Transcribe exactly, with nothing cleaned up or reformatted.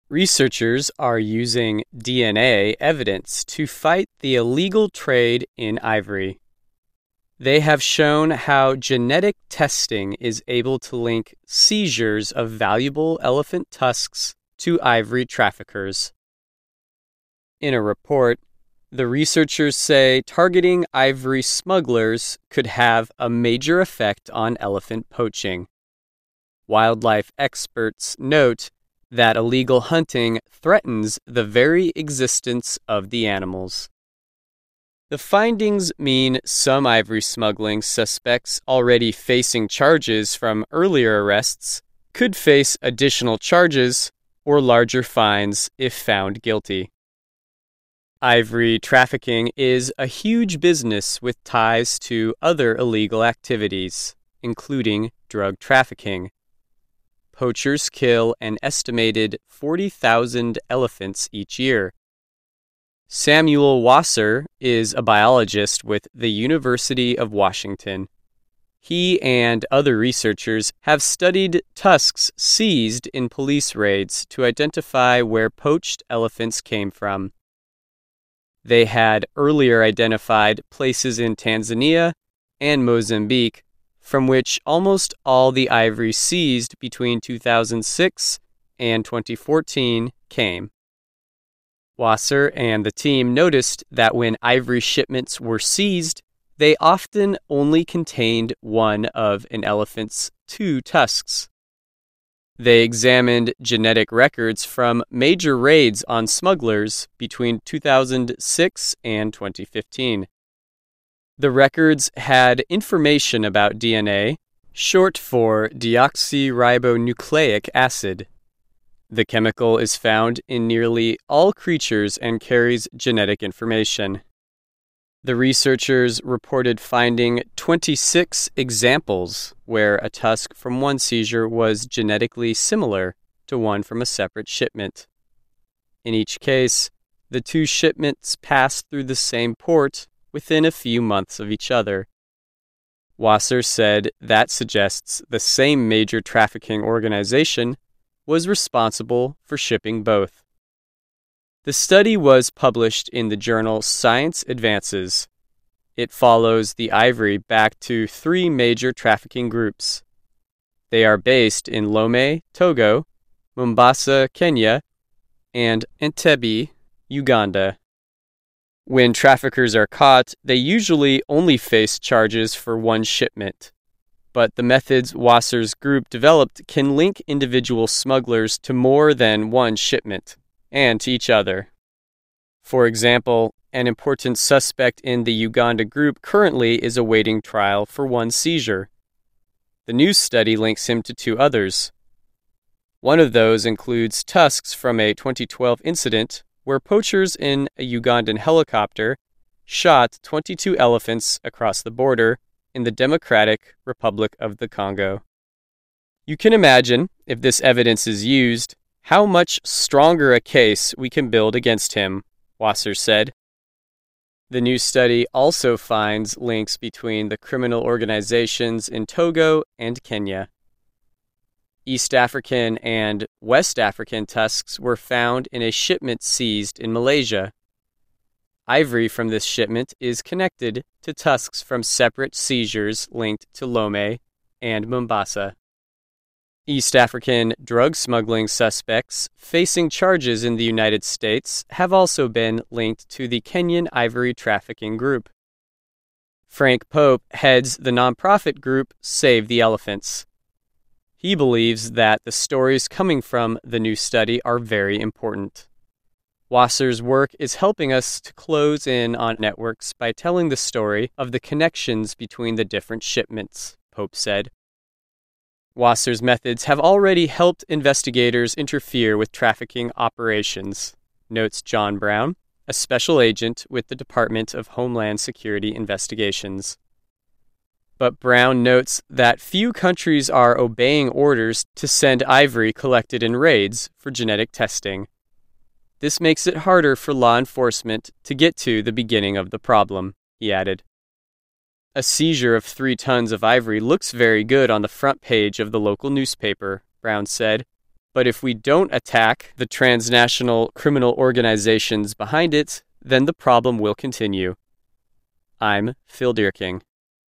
Researchers are using D N A evidence to fight the illegal trade in ivory. They have shown how genetic testing is able to link seizures of valuable elephant tusks to ivory traffickers. In a report, the researchers say targeting ivory smugglers could have a major effect on elephant poaching. Wildlife experts note that illegal hunting threatens the very existence of the animals. The findings mean some ivory smuggling suspects already facing charges from earlier arrests could face additional charges or larger fines if found guilty. Ivory trafficking is a huge business with ties to other illegal activities, including drug trafficking. Poachers kill an estimated forty thousand elephants each year. Samuel Wasser is a biologist with the University of Washington. He and other researchers have studied tusks seized in police raids to identify where poached elephants came from. They had earlier identified places in Tanzania and Mozambique from which almost all the ivory seized between two thousand six and twenty fourteen came. Wasser and the team noticed that when ivory shipments were seized, they often only contained one of an elephant's two tusks. They examined genetic records from major raids on smugglers between two thousand six and twenty fifteen. The records had information about D N A, short for deoxyribonucleic acid. The chemical is found in nearly all creatures and carries genetic information. The researchers reported finding twenty-six examples where a tusk from one seizure was genetically similar to one from a separate shipment. In each case, the two shipments passed through the same port within a few months of each other. Wasser said that suggests the same major trafficking organization was responsible for shipping both. The study was published in the journal Science Advances. It follows the ivory back to three major trafficking groups. They are based in Lome, Togo, Mombasa, Kenya, and Entebbe, Uganda. When traffickers are caught, they usually only face charges for one shipment. But the methods Wasser's group developed can link individual smugglers to more than one shipment, and to each other. For example, an important suspect in the Uganda group currently is awaiting trial for one seizure. The new study links him to two others. One of those includes tusks from a twenty twelve incident where poachers in a Ugandan helicopter shot twenty-two elephants across the border in the Democratic Republic of the Congo. You can imagine, if this evidence is used, how much stronger a case we can build against him, Wasser said. The new study also finds links between the criminal organizations in Togo and Kenya. East African and West African tusks were found in a shipment seized in Malaysia. Ivory from this shipment is connected to tusks from separate seizures linked to Lome and Mombasa. East African drug smuggling suspects facing charges in the United States have also been linked to the Kenyan ivory trafficking group. Frank Pope heads the nonprofit group Save the Elephants. He believes that the stories coming from the new study are very important. Wasser's work is helping us to close in on networks by telling the story of the connections between the different shipments, Pope said. Wasser's methods have already helped investigators interfere with trafficking operations, notes John Brown, a special agent with the Department of Homeland Security Investigations. But Brown notes that few countries are obeying orders to send ivory collected in raids for genetic testing. This makes it harder for law enforcement to get to the beginning of the problem, he added. A seizure of three tons of ivory looks very good on the front page of the local newspaper, Brown said, But if we don't attack the transnational criminal organizations behind it, then the problem will continue. I'm Phil Deerking.